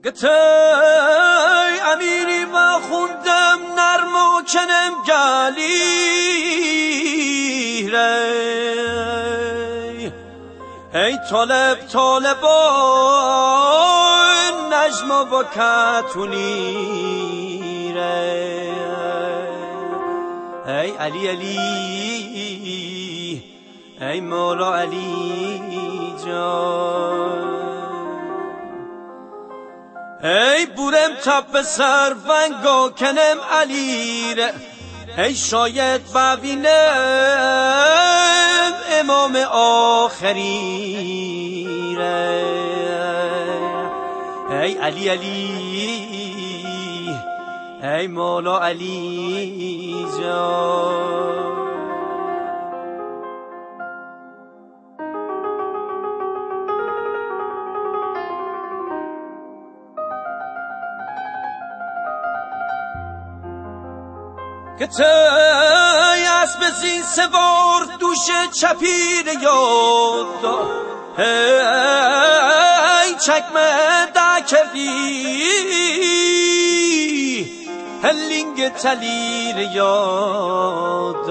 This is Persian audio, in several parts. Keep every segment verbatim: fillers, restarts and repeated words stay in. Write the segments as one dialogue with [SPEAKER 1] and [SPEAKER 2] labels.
[SPEAKER 1] گتای امیری و خوندم نرم و کنم گلی ری ای طالب طالبان نجم و کتونی ری ای علی علی ای مولا علی جان ای بورم تب سر ونگا کنم علی ره ای شاید ببینم امام آخری ره ای علی علی ای مولا علی جان گتای اسب زین سوار دوش چپیر یاد ای چکمه دکوی هلینگ تلیر یاد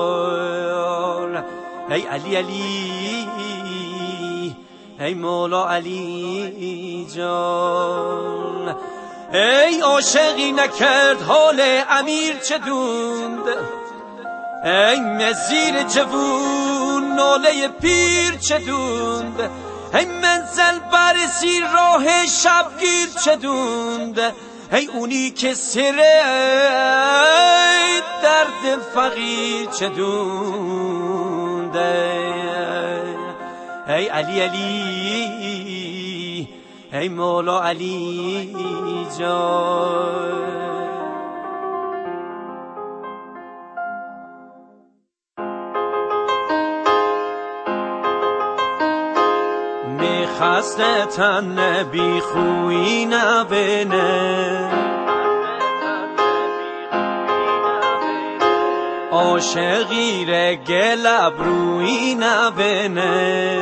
[SPEAKER 1] ای علی علی ای مولا علی جان ای عاشقی نکرد حال امیر چه دوند ای مزیر جوون ناله پیر چه دوند ای منزل برسی راه شبگیر چه دوند ای اونی که سره درد فقیر چه دوند ای علی علی ای مولا علی جان میخسته تن بی خویی نبینه عاشقی ره گل ابرویی نبینه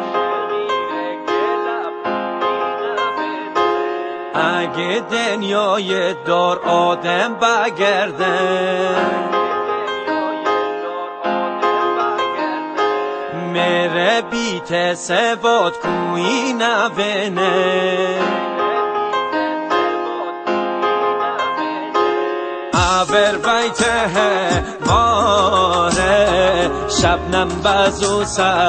[SPEAKER 1] اگه دنیای دار آدم بگرده میره بیت سواد کوی نبینه ابر بیته ماره شبنم بزو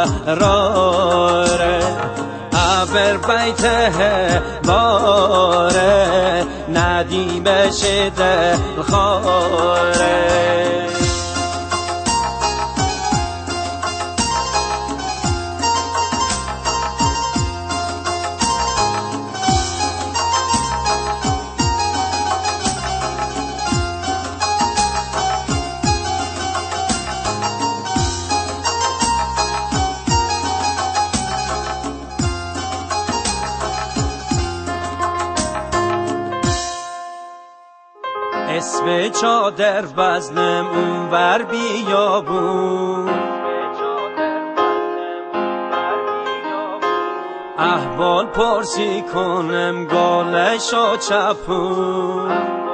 [SPEAKER 1] سراره ابر بیته ماره ندیم شده خاره اسم چادر وزنم اونور بیابون احوال پرسی کنم گالش و چپون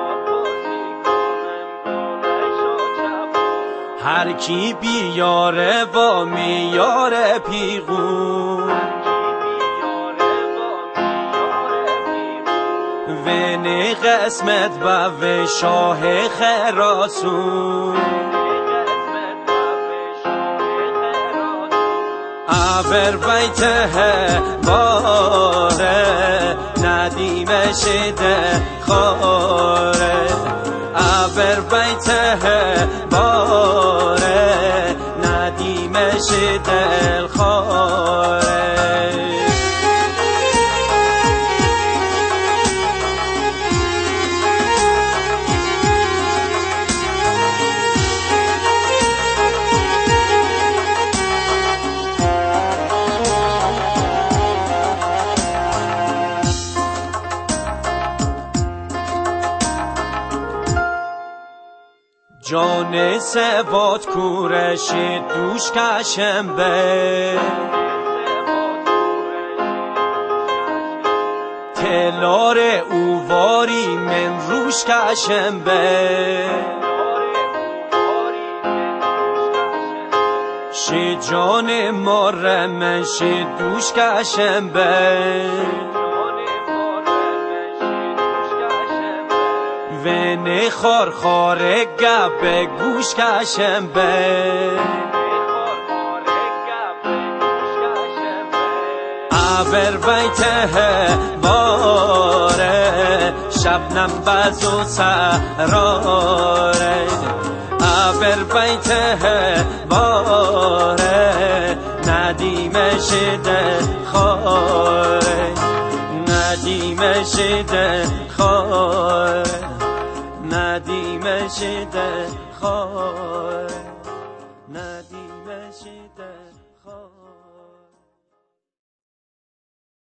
[SPEAKER 1] هر کی بیاره با میاره پیغون ونی قسمت و و شاه خراسون ابر بیته باره ندیم شده خاره ابر بیته باره ندیم شده خاره جان سواد کورش دوش کشنبه لار اوواری من روش کشم به شی جان ماره من شی دوش کشم به و نخار خاره گب گوش کشم به عبر بیته باره شبنم بز و سراره عبر بیته باره ندیم شده خاره ندیم شده خاره ندیم شده خاره ندیم شده